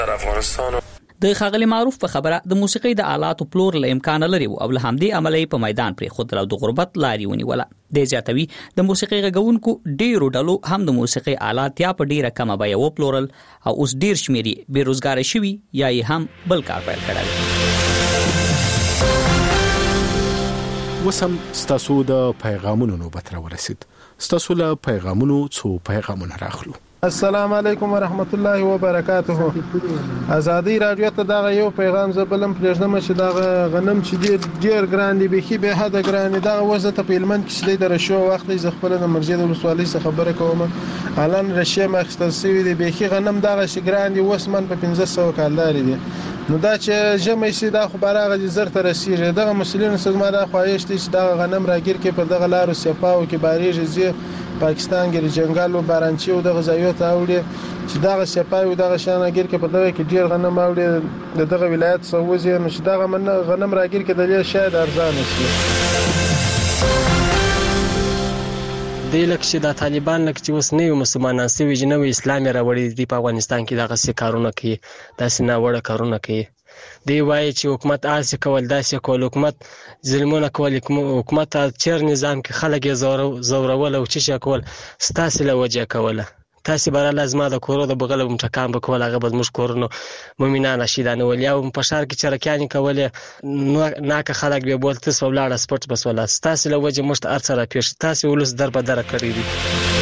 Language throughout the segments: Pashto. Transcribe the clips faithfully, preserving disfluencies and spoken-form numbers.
در افغانستان. د ښاغلي معروف په خبره د موسیقي د آلاتو پلور له امکان لري او له همدې عملي په میدان پرې خود له د غربت لاري ونیوله. د زیاتوي د موسیقي غږونکو ډیرو ډلو هم د موسیقي آلات یا په ډیره کمه بیه وپلورل او اوس ډیر شمیري بیروزګار شوي یا یې هم بل کار پیل کړی. وسم ستاسو د پیغامونو نوبت را ورسید. ستاسو له پیغامونو څو پیغامونه راخلو. السلام علیکم ورحمت الله وبرکاته. ازادي رادیو ته دا یو پیغام زبلم پرېږدم چې دا غنم چې ډیر ډیر ګران دی به به حد ګران دی. دا وزه ته پیلمن کې د رشو وخت ز خپل د مرجد ولسوالۍ څخه خبره کوم. الان رشي مخستل سوي دی به غنم دا شي ګران دی وسمن په پنځه سوه کالدار دی. نو دا چې جمع شي دا خو براغه زر تر رسیږي. دغه مسلمان سګما دا خوایشت چې دا غنم راګیر کې په دغه لارو سپاو کې باریږي زی پاکستان کې جنگالو بارانچي او دغه ځایو ته وړي چې دغه سپاو دغه شانګیر کې په دغه کې ډیر غنم وړي دغه ولایت سوځي نو چې دغه من غنم راګیر کې د لې شاید ارزان شي. د لکه د طالبان لکه چې اوس نه یو مسلمانان سوي جنوي اسلامي راوړي دی په افغانستان کې دغه څه کارونه کوي داسې نه وړه کارونه کوي. دی وایي چې حکومت آسي کول داسې کول حکومت ظلمونه کول حکومت چیر نظام کې خلک یې زورول او چی کول ستاسو له وجه کوله. تاسو بر لازمه د کورو د بغل مټکان بکول هغه بد مش کورونو مؤمنان شیدانه ولیا او په شهر کې چرکیانی کولې ناکه خلک به بولته سولاړه سپورت بس ولا تاسو له وجه مشت ارسره پیش تاسو ولس در به در کړی دي.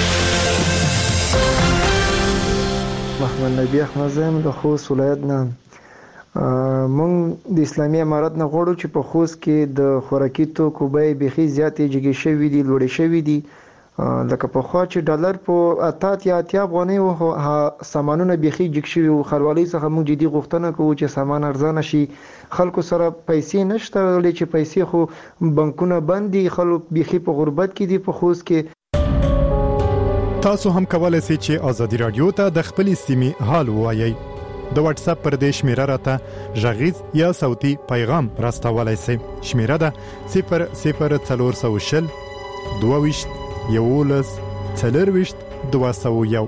محمد نبی احمد زم د خوست ولایت نه مونږ د اسلامي امارت نه غواړو چې په خوست کې د خوراکي توکو بیې بيخي زیاتې جګې شوې دي لوړې شوې دي. لکه په خوا چې ډالر په اتات یا اتیا افغانۍ او سامانونه بيخي جګ شوي او خلوالۍ څخه موږ جدي غوښتنه کوو چې سامان ارزانه شي. خلکو سره پیسې نشته ولې چې پیسې خو بانکونه بند دي. خلک بيخي په غربت کې دي په خوست کې. تاسو هم کولای شئ چې ازادي رادیو ته د خپل سیمې حال ووایئ. د واتس اپ پر دې شمیره راته غږیز یا صوتي پیغام راستولای شئ. شمیره ده صفر صفر څلور سوه شل دوه ویشت یولس څلور ویشت دوه سوه یو.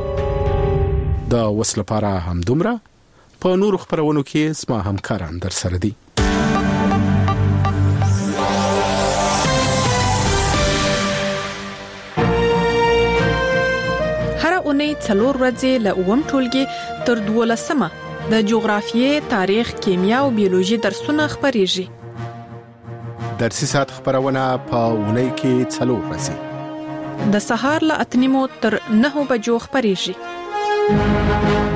د وس لپاره هم دومره. په نور خبرونو کې اسما همکاران در سره دي. اونۍ څلور ورځې له اووم ټولګي تر دولسمه د جغرافیې، تاریخ، کیمیا او بیولوژي درسونه خپریږي. درسي ساعت خبرونه په اونۍ کې څلور ورځې د سهار له اته نیمو تر نهو بجو خپریږي.